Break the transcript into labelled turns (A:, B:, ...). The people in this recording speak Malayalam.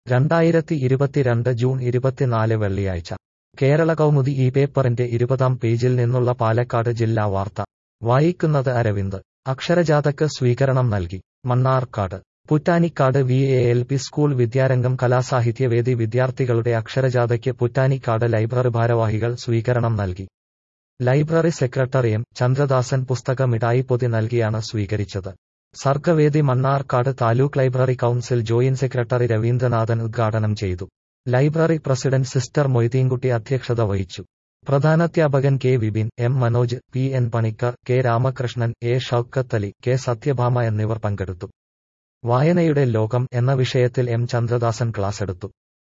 A: 2022 ജൂൺ 24 വെള്ളിയാഴ്ച കേരള കൗമുദി ഈ പേപ്പറിന്റെ 20-ാം പേജിൽ നിന്നുള്ള പാലക്കാട് ജില്ലാ വാർത്ത വായിക്കുന്നത് അരവിന്ദ്. അക്ഷരജാഥയ്ക്ക് സ്വീകരണം നൽകി. മണ്ണാർക്കാട് പുറ്റാനിക്കാട് VALP സ്കൂൾ വിദ്യാരംഗം കലാസാഹിത്യവേദി വിദ്യാർത്ഥികളുടെ അക്ഷരജാഥയ്ക്ക് പുറ്റാനിക്കാട് ലൈബ്രറി ഭാരവാഹികൾ സ്വീകരണം നൽകി. Library secretary M. ചന്ദ്രദാസൻ പുസ്തക മിഠായി പൊതി നൽകിയാണ് സ്വീകരിച്ചത്. സർഗവേദി Mannarkkad taluk library council joint secretary Raveendranathan ഉദ്ഘാടനം ചെയ്തു. ലൈബ്രറി പ്രസിഡന്റ് സിസ്റ്റർ മൊയ്തീൻകുട്ടി അധ്യക്ഷത വഹിച്ചു. പ്രധാനാധ്യാപകൻ K. Vipin, M. Manoj, P. N. Panicker, K. Ramakrishnan, A. Shoukath Ali, K. Satyabhama എന്നിവർ പങ്കെടുത്തു. വായനയുടെ ലോകം എന്ന വിഷയത്തിൽ M. ചന്ദ്രദാസൻ ക്ലാസെടുത്തു.